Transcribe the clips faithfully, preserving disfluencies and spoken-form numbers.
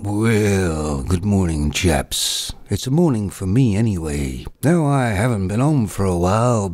Well, good morning, chaps. It's a morning for me anyway. Now, I haven't been on for a while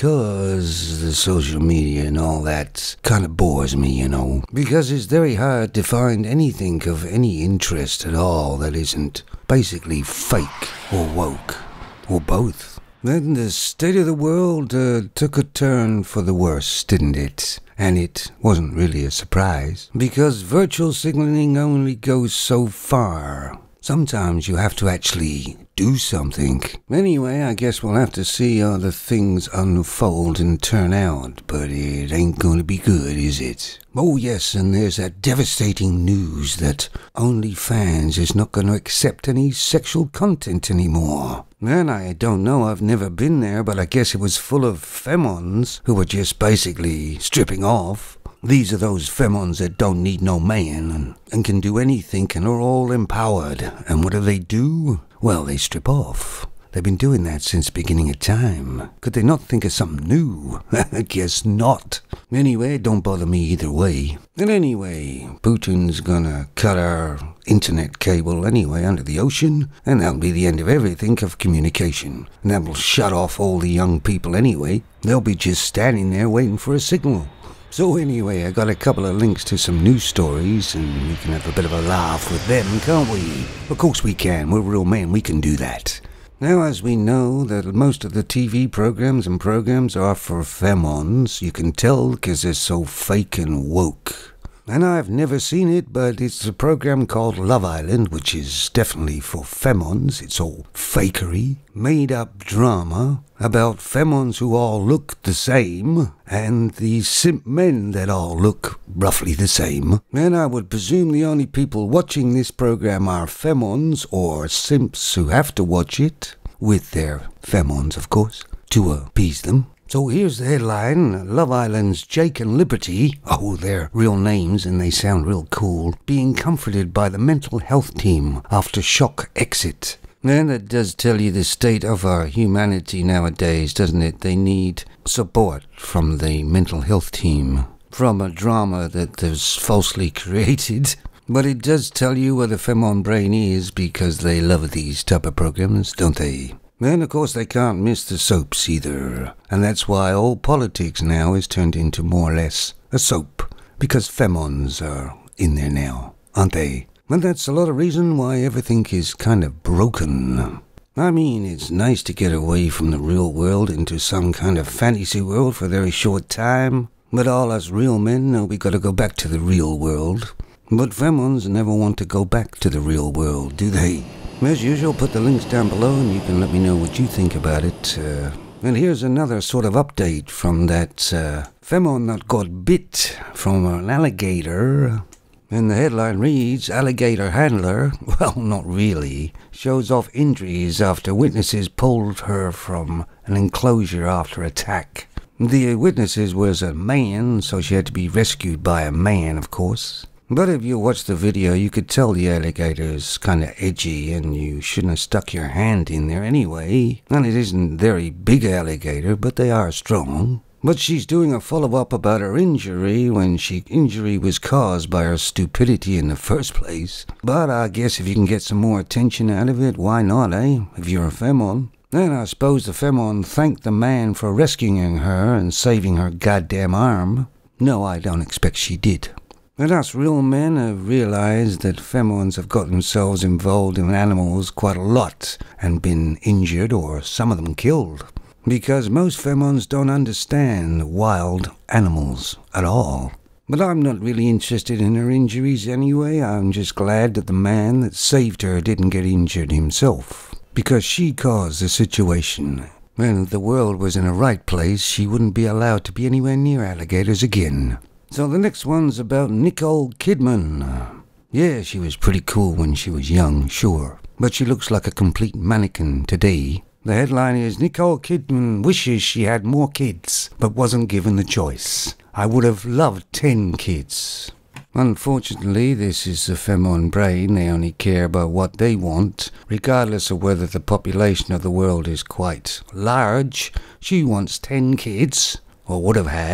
because the social media and all that kind of bores me, you know. Because it's very hard to find anything of any interest at all that isn't basically fake or woke or both. Then the state of the world uh, took a turn for the worse, didn't it? And it wasn't really a surprise, because virtual signaling only goes so far. Sometimes you have to actually do something. Anyway, I guess we'll have to see how the things unfold and turn out, but it ain't gonna be good, is it? Oh yes, and there's that devastating news that OnlyFans is not gonna accept any sexual content anymore. And I don't know, I've never been there, but I guess it was full of femons who were just basically stripping off. These are those femons that don't need no man and, and can do anything and are all empowered. And what do they do? Well, they strip off. They've been doing that since the beginning of time. Could they not think of something new? I guess not. Anyway, don't bother me either way. And anyway, Putin's gonna cut our internet cable anyway under the ocean, and that'll be the end of everything of communication. And that will shut off all the young people anyway. They'll be just standing there waiting for a signal. So anyway, I got a couple of links to some news stories, and we can have a bit of a laugh with them, can't we? Of course we can. We're real men, we can do that. Now, as we know that most of the T V programs and programs are for femons, you can tell because they're so fake and woke. And I've never seen it, but it's a program called Love Island, which is definitely for femons. It's all fakery, made-up drama about femons who all look the same, and the simp men that all look roughly the same. And I would presume the only people watching this program are femons or simps who have to watch it, with their femons, of course, to appease them. So here's the headline: Love Island's Jake and Liberty, oh, they're real names and they sound real cool, being comforted by the mental health team after shock exit. And that does tell you the state of our humanity nowadays, doesn't it? They need support from the mental health team, from a drama that was falsely created. But it does tell you where the femon brain is, because they love these type of programs, don't they? And of course they can't miss the soaps either. And that's why all politics now is turned into more or less a soap. Because femons are in there now, aren't they? And that's a lot of reason why everything is kind of broken. I mean, it's nice to get away from the real world into some kind of fantasy world for a very short time. But all us real men know we gotta go back to the real world. But femons never want to go back to the real world, do they? As usual, put the links down below and you can let me know what you think about it. Uh, and here's another sort of update from that uh, femon that got bit from an alligator. And the headline reads, Alligator Handler, well, not really, shows off injuries after witnesses pulled her from an enclosure after attack. The witnesses was a man, so she had to be rescued by a man, of course. But if you watch the video, you could tell the alligator's kind of edgy, and you shouldn't have stuck your hand in there anyway. And it isn't a very big alligator, but they are strong. But she's doing a follow-up about her injury when she injury was caused by her stupidity in the first place. But I guess if you can get some more attention out of it, why not, eh? If you're a femon. And I suppose the femon thanked the man for rescuing her and saving her goddamn arm. No, I don't expect she did. And us real men have realized that femons have got themselves involved in animals quite a lot and been injured or some of them killed. Because most femons don't understand wild animals at all. But I'm not really interested in her injuries anyway. I'm just glad that the man that saved her didn't get injured himself. Because she caused the situation. And if the world was in a right place, she wouldn't be allowed to be anywhere near alligators again. So the next one's about Nicole Kidman. Yeah, she was pretty cool when she was young, sure. But she looks like a complete mannequin today. The headline is, Nicole Kidman wishes she had more kids, but wasn't given the choice. I would have loved ten kids. Unfortunately, this is the femon brain. They only care about what they want, regardless of whether the population of the world is quite large. She wants ten kids, or would have had.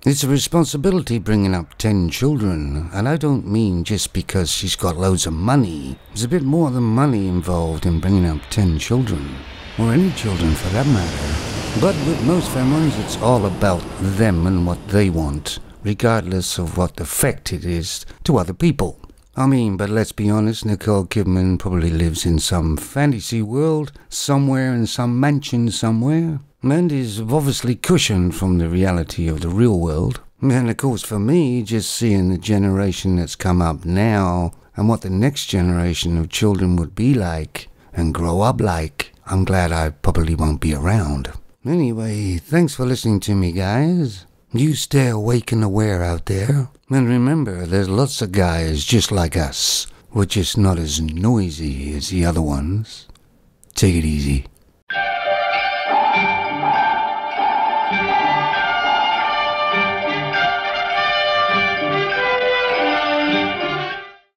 It's a responsibility bringing up ten children, and I don't mean just because she's got loads of money. There's a bit more than money involved in bringing up ten children, or any children for that matter. But with most families, it's all about them and what they want, regardless of what effect it is to other people. I mean, but let's be honest, Nicole Kidman probably lives in some fantasy world, somewhere in some mansion somewhere, and is obviously cushioned from the reality of the real world. And of course for me, just seeing the generation that's come up now, and what the next generation of children would be like, and grow up like, I'm glad I probably won't be around. Anyway, thanks for listening to me, guys. You stay awake and aware out there. And remember, there's lots of guys just like us. We're just not as noisy as the other ones. Take it easy.